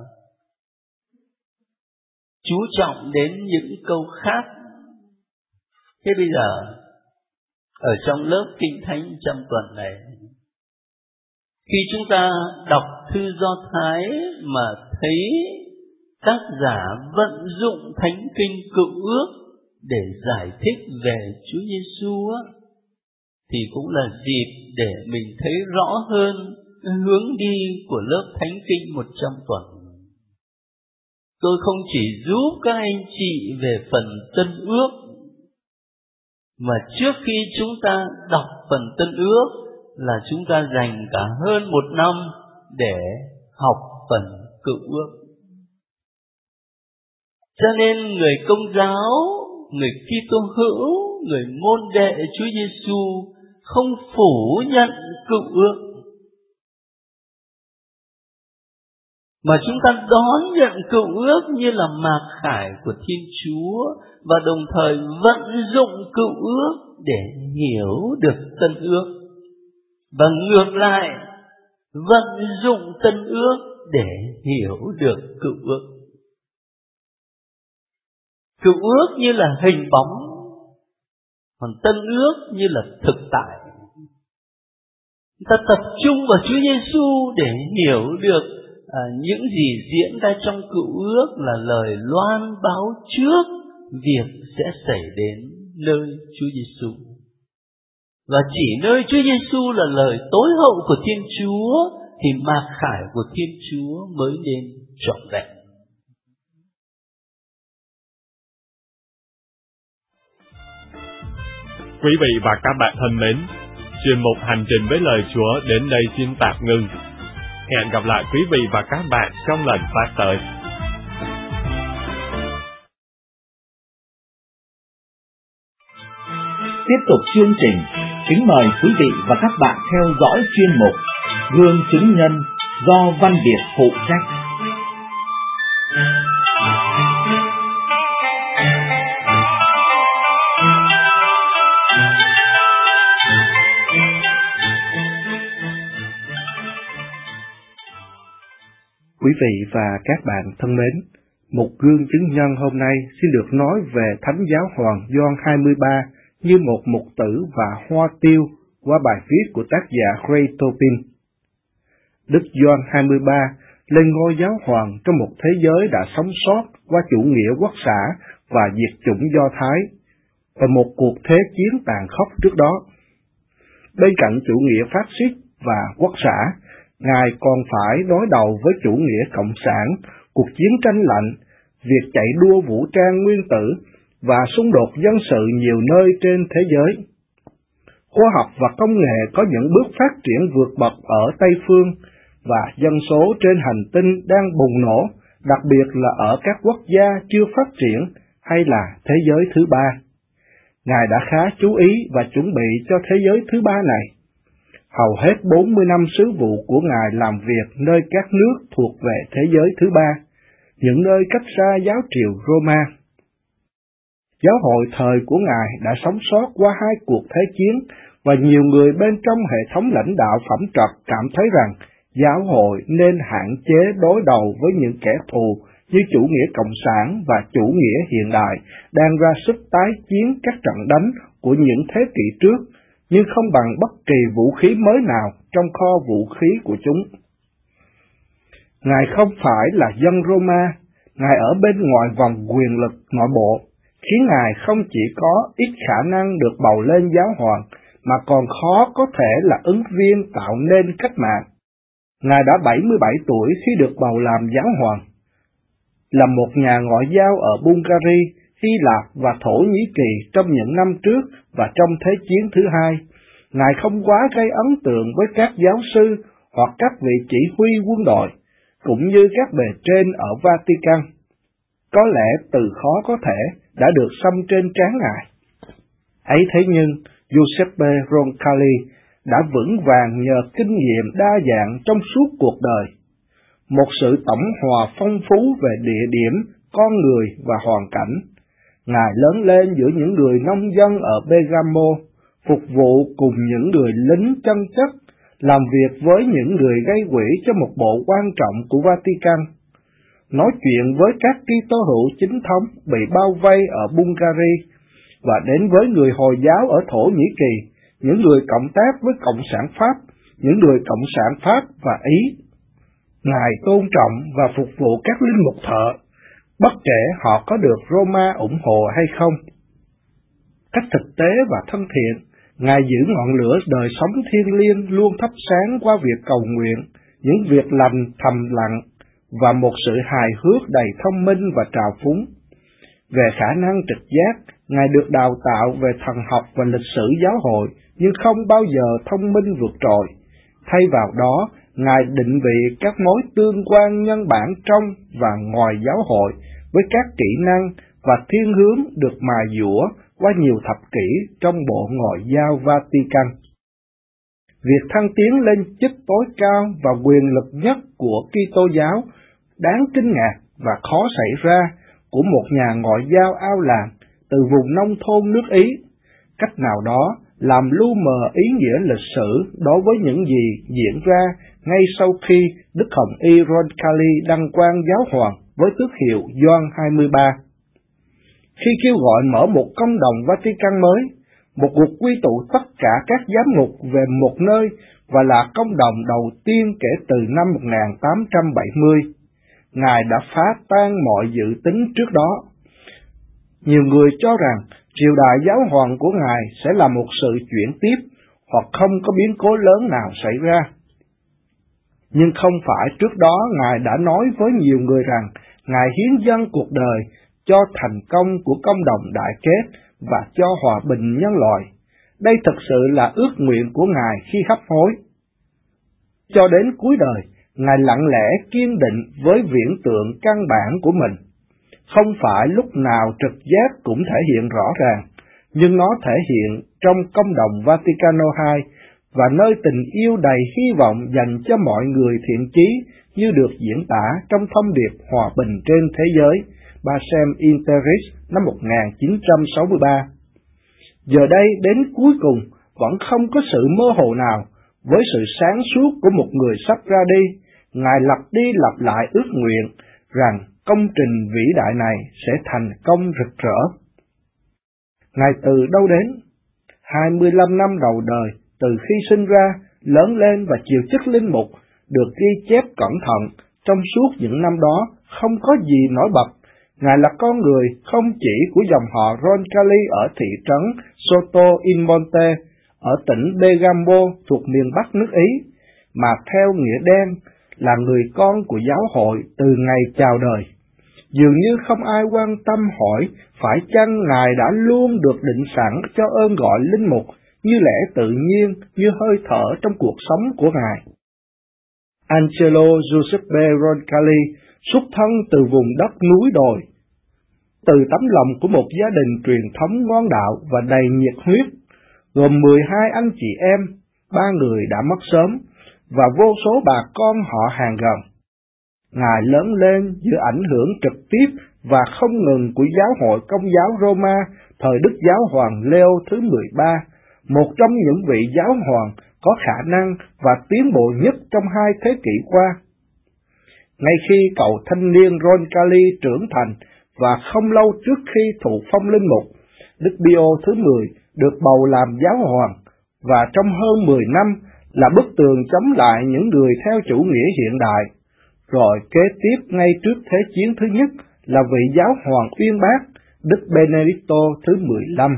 chú trọng đến những câu khác. Thế bây giờ, ở trong lớp Kinh Thánh trong tuần này, khi chúng ta đọc thư Do Thái mà thấy tác giả vận dụng Thánh Kinh Cựu Ước để giải thích về Chúa Giêsu á, thì cũng là dịp để mình thấy rõ hơn hướng đi của lớp Thánh Kinh một trăm tuần. Tôi không chỉ giúp các anh chị về phần Tân Ước, mà trước khi chúng ta đọc phần Tân Ước là chúng ta dành cả hơn một năm để học phần Cựu Ước. Cho nên người Công giáo, người Kitô hữu, người môn đệ Chúa Giêsu không phủ nhận Cựu Ước, mà chúng ta đón nhận Cựu Ước như là mạc khải của Thiên Chúa, và đồng thời vận dụng Cựu Ước để hiểu được Tân Ước. Và ngược lại, vận dụng Tân Ước để hiểu được Cựu Ước. Cựu ước như là hình bóng, còn Tân Ước như là thực tại. Ta tập trung vào Chúa Giêsu để hiểu được à, những gì diễn ra trong Cựu Ước là lời loan báo trước việc sẽ xảy đến nơi Chúa Giêsu. Và chỉ nơi Chúa Giêsu là lời tối hậu của Thiên Chúa thì mạc khải của Thiên Chúa mới nên trọn vẹn. Quý vị và các bạn thân mến, chuyên mục Hành trình với lời Chúa đến đây xin tạm ngưng. Hẹn gặp lại quý vị và các bạn trong lần phát tới. Tiếp tục chương trình, kính mời quý vị và các bạn theo dõi chuyên mục Gương chứng nhân do Văn Việt phụ trách. Quý vị và các bạn thân mến, một gương chứng nhân hôm nay xin được nói về Thánh Giáo Hoàng Gioan hai mươi ba như một mục tử và hoa tiêu qua bài viết của tác giả Craig Topin. Đức Gioan hai mươi ba lên ngôi giáo hoàng trong một thế giới đã sống sót qua chủ nghĩa quốc xã và diệt chủng Do Thái và một cuộc thế chiến tàn khốc trước đó. Bên cạnh chủ nghĩa phát xít và quốc xã, Ngài còn phải đối đầu với chủ nghĩa cộng sản, cuộc chiến tranh lạnh, việc chạy đua vũ trang nguyên tử và xung đột dân sự nhiều nơi trên thế giới. Khoa học và công nghệ có những bước phát triển vượt bậc ở Tây Phương và dân số trên hành tinh đang bùng nổ, đặc biệt là ở các quốc gia chưa phát triển hay là thế giới thứ ba. Ngài đã khá chú ý và chuẩn bị cho thế giới thứ ba này. Hầu hết bốn mươi năm sứ vụ của Ngài làm việc nơi các nước thuộc về thế giới thứ ba, những nơi cách xa giáo triều Roma. Giáo hội thời của Ngài đã sống sót qua hai cuộc thế chiến, và nhiều người bên trong hệ thống lãnh đạo phẩm trật cảm thấy rằng giáo hội nên hạn chế đối đầu với những kẻ thù như chủ nghĩa cộng sản và chủ nghĩa hiện đại đang ra sức tái chiến các trận đánh của những thế kỷ trước, nhưng không bằng bất kỳ vũ khí mới nào trong kho vũ khí của chúng. Ngài không phải là dân Roma, Ngài ở bên ngoài vòng quyền lực nội bộ, khiến Ngài không chỉ có ít khả năng được bầu lên giáo hoàng, mà còn khó có thể là ứng viên tạo nên cách mạng. Ngài đã bảy mươi bảy tuổi khi được bầu làm giáo hoàng. Là một nhà ngoại giao ở Bulgaria, Hy Lạp và Thổ Nhĩ Kỳ trong những năm trước và trong Thế chiến thứ hai, Ngài không quá gây ấn tượng với các giáo sư hoặc các vị chỉ huy quân đội, cũng như các bề trên ở Vatican. Có lẽ từ khó có thể đã được xăm trên trán Ngài. Ấy thế nhưng, Giuseppe Roncalli đã vững vàng nhờ kinh nghiệm đa dạng trong suốt cuộc đời. Một sự tổng hòa phong phú về địa điểm, con người và hoàn cảnh. Ngài lớn lên giữa những người nông dân ở Bergamo, phục vụ cùng những người lính chân chất, làm việc với những người gây quỹ cho một bộ quan trọng của Vatican, nói chuyện với các Kitô hữu chính thống bị bao vây ở Bulgaria, và đến với người Hồi giáo ở Thổ Nhĩ Kỳ, những người cộng tác với Cộng sản Pháp, những người Cộng sản Pháp và Ý. Ngài tôn trọng và phục vụ các linh mục thợ, bất kể họ có được Roma ủng hộ hay không. Cách thực tế và thân thiện, Ngài giữ ngọn lửa đời sống thiêng liêng luôn thắp sáng qua việc cầu nguyện, những việc lành thầm lặng, và một sự hài hước đầy thông minh và trào phúng. Về khả năng trực giác, Ngài được đào tạo về thần học và lịch sử giáo hội, nhưng không bao giờ thông minh vượt trội. Thay vào đó, Ngài định vị các mối tương quan nhân bản trong và ngoài giáo hội với các kỹ năng và thiên hướng được mài dũa qua nhiều thập kỷ trong Bộ Ngoại giao Vatican. Việc thăng tiến lên chức tối cao và quyền lực nhất của Kitô giáo đáng kinh ngạc và khó xảy ra của một nhà ngoại giao ao làng từ vùng nông thôn nước Ý, cách nào đó làm lu mờ ý nghĩa lịch sử đối với những gì diễn ra ngay sau khi Đức Hồng Y Roncalli đăng quang giáo hoàng với tước hiệu Gioan hai mươi ba. Khi kêu gọi mở một công đồng Vatican mới, một cuộc quy tụ tất cả các giám mục về một nơi và là công đồng đầu tiên kể từ năm một nghìn tám trăm bảy mươi, Ngài đã phá tan mọi dự tính trước đó. Nhiều người cho rằng triều đại giáo hoàng của Ngài sẽ là một sự chuyển tiếp hoặc không có biến cố lớn nào xảy ra. Nhưng không phải trước đó Ngài đã nói với nhiều người rằng Ngài hiến dâng cuộc đời cho thành công của công đồng đại kết và cho hòa bình nhân loại. Đây thực sự là ước nguyện của Ngài khi hấp hối. Cho đến cuối đời, Ngài lặng lẽ kiên định với viễn tượng căn bản của mình. Không phải lúc nào trực giác cũng thể hiện rõ ràng, nhưng nó thể hiện trong công đồng Vaticano hai và nơi tình yêu đầy hy vọng dành cho mọi người thiện chí như được diễn tả trong thông điệp hòa bình trên thế giới Pacem in Terris năm một nghìn chín trăm sáu mươi ba. Giờ đây đến cuối cùng vẫn không có sự mơ hồ nào với sự sáng suốt của một người sắp ra đi, Ngài lặp đi lặp lại ước nguyện rằng công trình vĩ đại này sẽ thành công rực rỡ. Ngài từ đâu đến? hai mươi lăm năm đầu đời, từ khi sinh ra, lớn lên và chịu chức linh mục, được ghi chép cẩn thận trong suốt những năm đó, không có gì nổi bật. Ngài là con người không chỉ của dòng họ Roncalli ở thị trấn Soto in Monte, ở tỉnh Bergamo thuộc miền Bắc nước Ý, mà theo nghĩa đen là người con của giáo hội từ ngày chào đời. Dường như không ai quan tâm hỏi phải chăng Ngài đã luôn được định sẵn cho ơn gọi linh mục như lẽ tự nhiên, như hơi thở trong cuộc sống của Ngài. Angelo Giuseppe Roncalli xuất thân từ vùng đất núi đồi, từ tấm lòng của một gia đình truyền thống ngoan đạo và đầy nhiệt huyết, gồm mười hai anh chị em, ba người đã mất sớm, và vô số bà con họ hàng gần. Ngài lớn lên dưới ảnh hưởng trực tiếp và không ngừng của giáo hội Công giáo Roma thời Đức Giáo hoàng Leo thứ mười ba, một trong những vị giáo hoàng có khả năng và tiến bộ nhất trong hai thế kỷ qua. Ngay khi cậu thanh niên Roncalli trưởng thành và không lâu trước khi thụ phong linh mục, Đức Pio thứ mười được bầu làm giáo hoàng, và trong hơn mười năm là bức tường chống lại những người theo chủ nghĩa hiện đại. Rồi kế tiếp ngay trước Thế chiến thứ nhất là vị giáo hoàng uyên bác Đức Benedicto thứ mười lăm.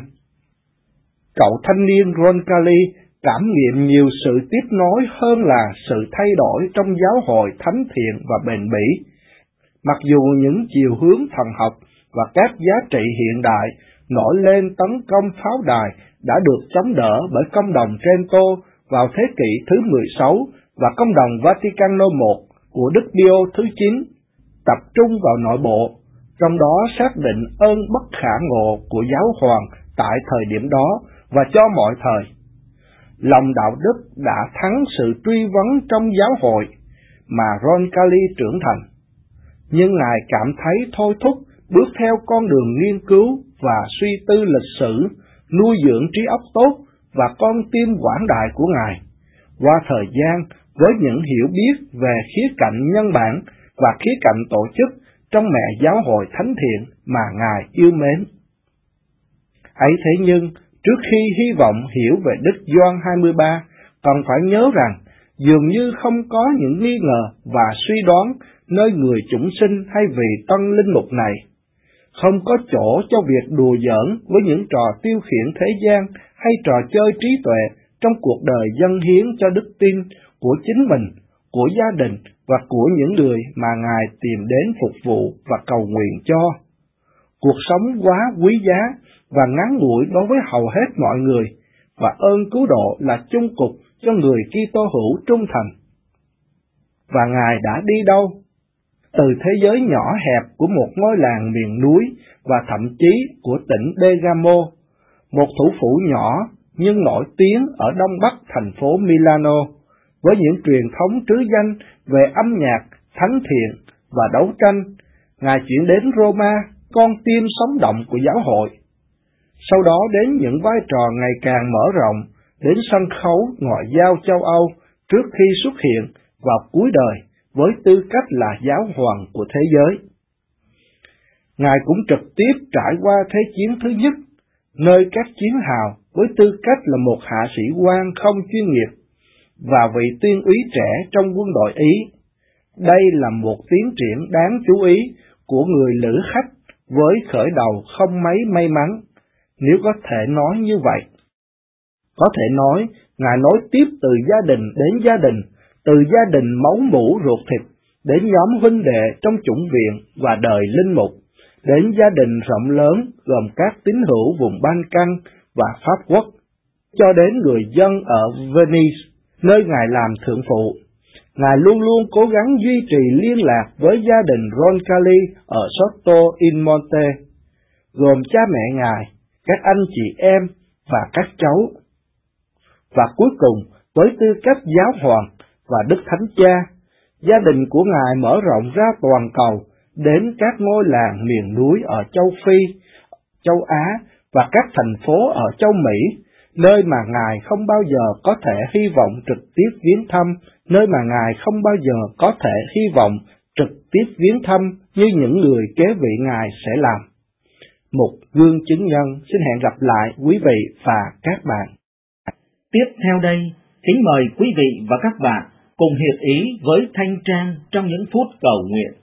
Cậu thanh niên Roncalli cảm nghiệm nhiều sự tiếp nối hơn là sự thay đổi trong giáo hội thánh thiện và bền bỉ. Mặc dù những chiều hướng thần học và các giá trị hiện đại nổi lên tấn công pháo đài đã được chống đỡ bởi công đồng Trento vào thế kỷ thứ mười sáu và công đồng Vaticano một của Đức Pio thứ chín, tập trung vào nội bộ, trong đó xác định ơn bất khả ngộ của giáo hoàng tại thời điểm đó và cho mọi thời. Lòng đạo đức đã thắng sự truy vấn trong giáo hội mà Roncalli trưởng thành, nhưng Ngài cảm thấy thôi thúc bước theo con đường nghiên cứu và suy tư lịch sử, nuôi dưỡng trí óc tốt và con tim quảng đại của Ngài. Qua thời gian, với những hiểu biết về khía cạnh nhân bản và khía cạnh tổ chức trong mẹ giáo hội thánh thiện mà Ngài yêu mến. Ấy thế nhưng, trước khi hy vọng hiểu về Đức Gioan hai mươi ba, cần phải nhớ rằng dường như không có những nghi ngờ và suy đoán nơi người chủng sinh hay vị tân linh mục này. Không có chỗ cho việc đùa giỡn với những trò tiêu khiển thế gian hay trò chơi trí tuệ trong cuộc đời dâng hiến cho đức tin của chính mình, của gia đình và của những người mà Ngài tìm đến phục vụ và cầu nguyện cho. Cuộc sống quá quý giá và ngắn ngủi đối với hầu hết mọi người, và ơn cứu độ là chung cục cho người Kitô hữu trung thành. Và Ngài đã đi đâu? Từ thế giới nhỏ hẹp của một ngôi làng miền núi và thậm chí của tỉnh Bergamo, một thủ phủ nhỏ nhưng nổi tiếng ở đông bắc thành phố Milano, với những truyền thống trứ danh về âm nhạc, thánh thiện và đấu tranh, Ngài chuyển đến Roma, con tim sống động của giáo hội. Sau đó đến những vai trò ngày càng mở rộng, đến sân khấu ngoại giao châu Âu trước khi xuất hiện vào cuối đời với tư cách là giáo hoàng của thế giới. Ngài cũng trực tiếp trải qua Thế chiến thứ nhất, nơi các chiến hào với tư cách là một hạ sĩ quan không chuyên nghiệp và vị tuyên úy trẻ trong quân đội Ý. Đây là một tiến triển đáng chú ý của người lữ khách với khởi đầu không mấy may mắn, nếu có thể nói như vậy. Có thể nói, Ngài nối tiếp từ gia đình đến gia đình, từ gia đình máu mủ ruột thịt, đến nhóm huynh đệ trong chủng viện và đời linh mục, đến gia đình rộng lớn gồm các tín hữu vùng Balkan và Pháp Quốc, cho đến người dân ở Venice, nơi Ngài làm thượng phụ. Ngài luôn luôn cố gắng duy trì liên lạc với gia đình Roncalli ở Soto in Monte, gồm cha mẹ Ngài, các anh chị em và các cháu. Và cuối cùng, với tư cách giáo hoàng và Đức Thánh Cha, gia đình của Ngài mở rộng ra toàn cầu, đến các ngôi làng miền núi ở châu Phi, châu Á và các thành phố ở châu Mỹ, nơi mà Ngài không bao giờ có thể hy vọng trực tiếp viếng thăm, nơi mà Ngài không bao giờ có thể hy vọng trực tiếp viếng thăm như những người kế vị Ngài sẽ làm. Một gương chứng nhân. Xin hẹn gặp lại quý vị và các bạn. Tiếp theo đây, kính mời quý vị và các bạn cùng hiệp ý với Thanh Trang trong những phút cầu nguyện.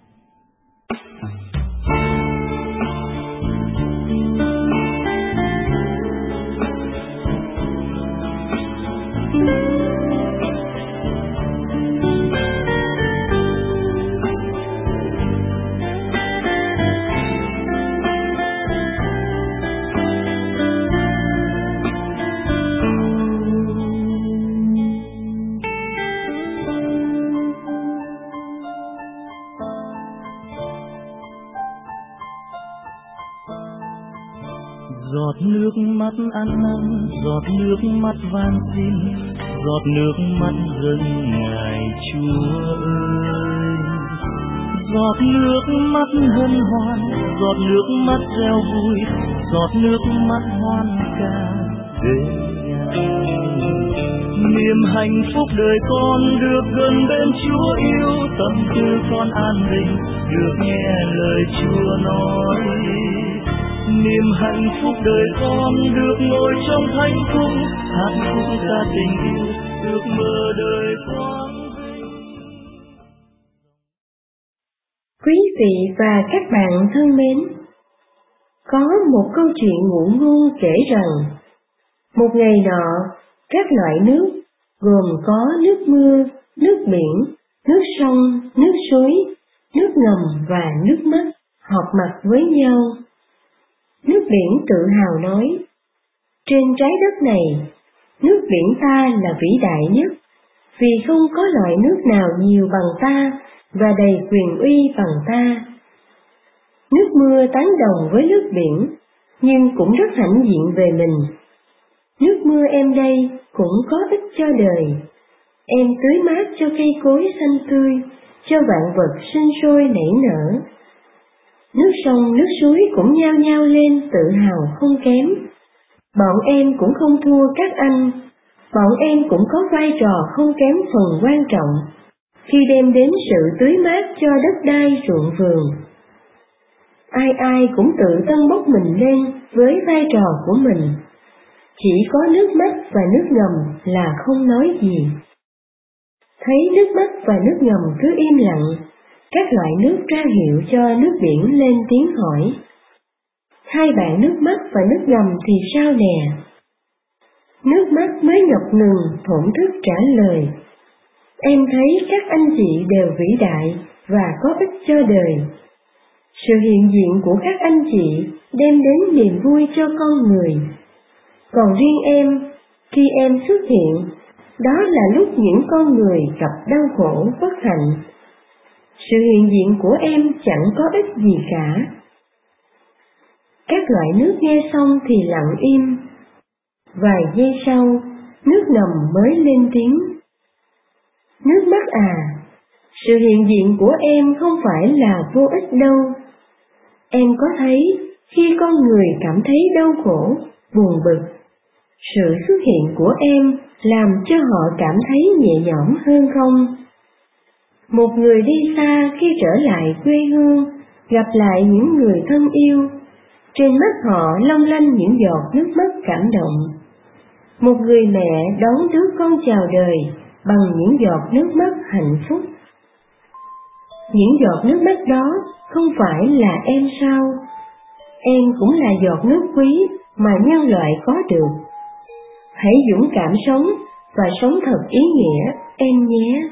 Giọt nước mắt ăn năn, giọt nước mắt van xin, giọt nước mắt dâng Ngài Chúa ơi. Giọt nước mắt hân hoan, giọt nước mắt reo vui, giọt nước mắt hoan ca đến Ngài. Niềm hạnh phúc đời con được gần bên Chúa yêu, tâm tư con an bình được nghe lời Chúa nói. Niềm hạnh phúc đời con được ngồi trong thánh cung, hát khúc ca tình yêu, được mơ đời con vinh. Quý vị và các bạn thân mến, có một câu chuyện ngụ ngôn kể rằng, một ngày nọ, các loại nước, gồm có nước mưa, nước biển, nước sông, nước suối, nước ngầm và nước mắt, họp mặt với nhau. Nước biển tự hào nói, trên trái đất này, nước biển ta là vĩ đại nhất, vì không có loại nước nào nhiều bằng ta và đầy quyền uy bằng ta. Nước mưa tán đồng với nước biển, nhưng cũng rất hãnh diện về mình. Nước mưa em đây cũng có ích cho đời. Em tưới mát cho cây cối xanh tươi, cho vạn vật sinh sôi nảy nở. Nước sông, nước suối cũng nhao nhao lên tự hào không kém. Bọn em cũng không thua các anh, bọn em cũng có vai trò không kém phần quan trọng khi đem đến sự tưới mát cho đất đai ruộng vườn. Ai ai cũng tự tân bốc mình lên với vai trò của mình. Chỉ có nước mắt và nước ngầm là không nói gì. Thấy nước mắt và nước ngầm cứ im lặng, các loại nước ra hiệu cho nước biển lên tiếng hỏi. Hai bạn nước mắt và nước ngầm thì sao nè? Nước mắt mới ngập ngừng thổn thức trả lời. Em thấy các anh chị đều vĩ đại và có ích cho đời. Sự hiện diện của các anh chị đem đến niềm vui cho con người. Còn riêng em, khi em xuất hiện, đó là lúc những con người gặp đau khổ bất hạnh. Sự hiện diện của em chẳng có ích gì cả. Các loại nước nghe xong thì lặng im. Vài giây sau, nước ngầm mới lên tiếng. Nước mắt à, sự hiện diện của em không phải là vô ích đâu. Em có thấy khi con người cảm thấy đau khổ, buồn bực, sự xuất hiện của em làm cho họ cảm thấy nhẹ nhõm hơn không? Một người đi xa khi trở lại quê hương, gặp lại những người thân yêu, trên mắt họ long lanh những giọt nước mắt cảm động. Một người mẹ đón đứa con chào đời bằng những giọt nước mắt hạnh phúc. Những giọt nước mắt đó không phải là em sao? Em cũng là giọt nước quý mà nhân loại có được. Hãy dũng cảm sống và sống thật ý nghĩa em nhé.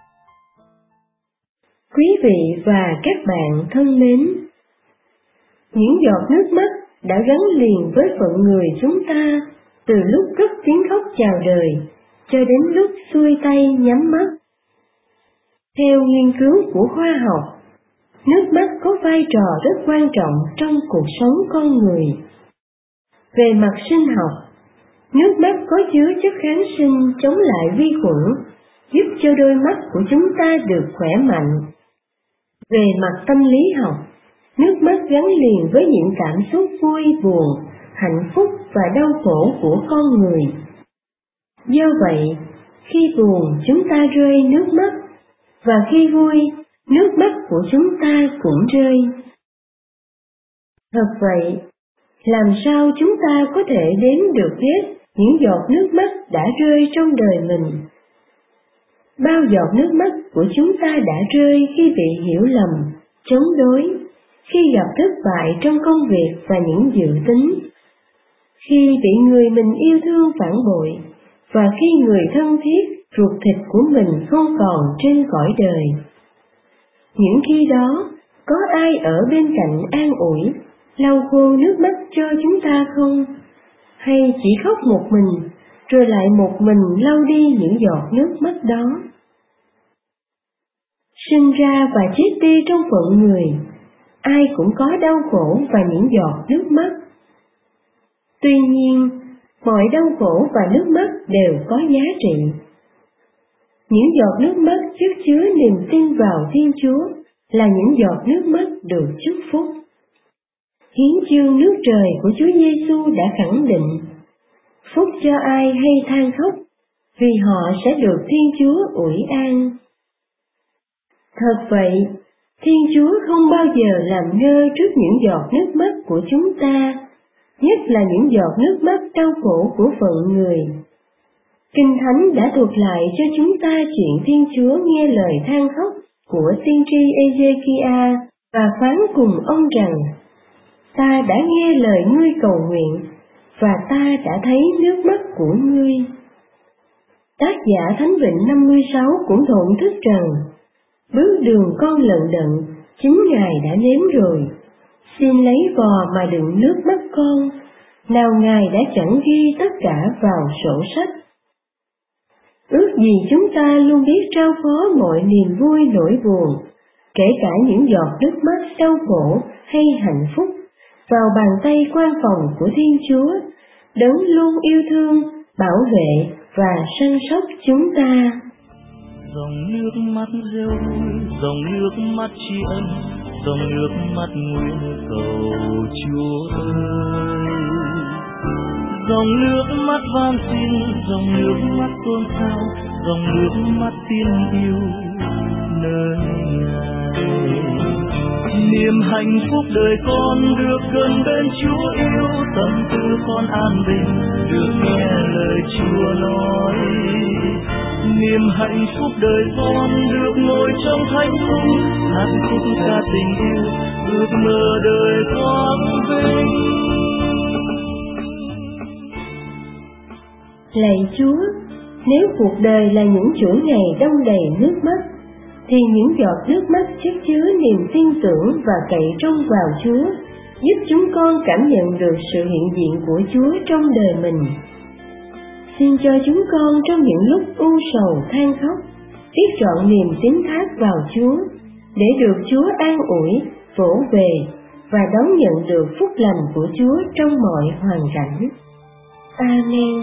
Quý vị và các bạn thân mến, những giọt nước mắt đã gắn liền với phận người chúng ta từ lúc cất tiếng khóc chào đời cho đến lúc xuôi tay nhắm mắt. Theo nghiên cứu của khoa học, nước mắt có vai trò rất quan trọng trong cuộc sống con người. Về mặt sinh học, nước mắt có chứa chất kháng sinh chống lại vi khuẩn, giúp cho đôi mắt của chúng ta được khỏe mạnh. Về mặt tâm lý học, nước mắt gắn liền với những cảm xúc vui, buồn, hạnh phúc và đau khổ của con người. Do vậy, khi buồn chúng ta rơi nước mắt, và khi vui, nước mắt của chúng ta cũng rơi. Thật vậy, làm sao chúng ta có thể đếm được hết những giọt nước mắt đã rơi trong đời mình? Bao giọt nước mắt của chúng ta đã rơi khi bị hiểu lầm, chống đối, khi gặp thất bại trong công việc và những dự tính, khi bị người mình yêu thương phản bội, và khi người thân thiết, ruột thịt của mình không còn trên cõi đời. Những khi đó, có ai ở bên cạnh an ủi, lau khô nước mắt cho chúng ta không? Hay chỉ khóc một mình, rồi lại một mình lau đi những giọt nước mắt đó? Sinh ra và chết đi trong phận người, ai cũng có đau khổ và những giọt nước mắt. Tuy nhiên, mọi đau khổ và nước mắt đều có giá trị. Những giọt nước mắt chất chứa niềm tin vào Thiên Chúa là những giọt nước mắt được chúc phúc. Hiến chương nước trời của Chúa Giêsu đã khẳng định, phúc cho ai hay than khóc, vì họ sẽ được Thiên Chúa ủi an. Thật vậy, Thiên Chúa không bao giờ làm ngơ trước những giọt nước mắt của chúng ta, nhất là những giọt nước mắt đau khổ của phận người. Kinh Thánh đã thuật lại cho chúng ta chuyện Thiên Chúa nghe lời than khóc của tiên tri Ê-giê-ki-a và phán cùng ông rằng, ta đã nghe lời ngươi cầu nguyện, và ta đã thấy nước mắt của ngươi. Tác giả Thánh Vịnh năm mươi sáu cũng thổn thức rằng, bước đường con lận đận, chính Ngài đã nếm rồi. Xin lấy vò mà đựng nước mắt con, nào Ngài đã chẳng ghi tất cả vào sổ sách. Ước gì chúng ta luôn biết trao phó mọi niềm vui nỗi buồn, kể cả những giọt nước mắt đau khổ hay hạnh phúc, vào bàn tay quan phòng của Thiên Chúa, Đấng luôn yêu thương, bảo vệ và săn sóc chúng ta. Dòng nước mắt rêu vui, dòng nước mắt tri ân, dòng nước mắt nguyện cầu Chúa ơi. Dòng nước mắt van xin, dòng nước mắt tôn thao, dòng nước mắt tin yêu nơi Ngài. Niềm hạnh phúc đời con được gần bên Chúa yêu, tâm tư con an bình được nghe lời Chúa nói. Niềm hạnh phúc đời con được ngồi trong thánh cung, hát khúc ca tình yêu, ước mơ đời con vinh. Lạy Chúa, nếu cuộc đời là những chuỗi ngày đông đầy nước mắt, thì những giọt nước mắt chất chứa niềm tin tưởng và cậy trông vào Chúa, giúp chúng con cảm nhận được sự hiện diện của Chúa trong đời mình. Xin cho chúng con trong những lúc u sầu than khóc, biết trọn niềm tín thác vào Chúa, để được Chúa an ủi, vỗ về và đón nhận được phúc lành của Chúa trong mọi hoàn cảnh. Amen.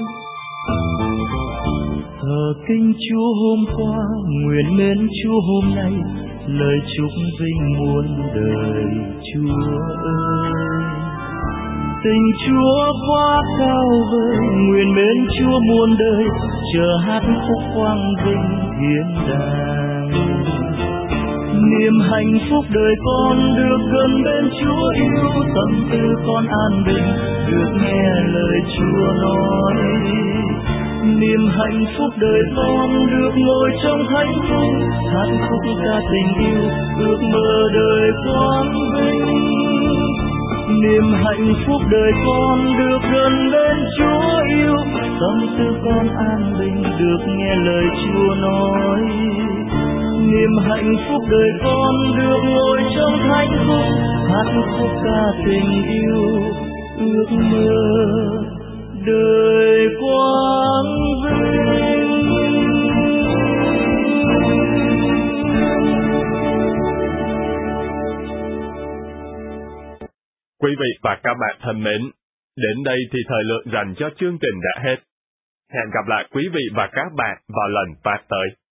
Thờ kinh Chúa hôm qua, nguyện mến Chúa hôm nay, lời chúc vinh muôn đời Chúa ơi. Tình Chúa quá cao vời, nguyện mến Chúa muôn đời, chờ hát phúc quang vinh hiến đàng. Niềm hạnh phúc đời con được gần bên Chúa yêu, tâm tư con an bình được nghe lời Chúa nói. Niềm hạnh phúc đời con được ngồi trong thánh cung, hát khúc ca tình yêu, ước mơ đời con vinh. Niềm hạnh phúc đời con được gần bên Chúa yêu, tâm tư con an bình được nghe lời Chúa nói. niềm hạnh phúc đời con được ngồi trong thánh khúc hát khúc ca tình yêu ước mơ đời quang vinh. Quý vị và các bạn thân mến, đến đây thì thời lượng dành cho chương trình đã hết. Hẹn gặp lại quý vị và các bạn vào lần phát tới.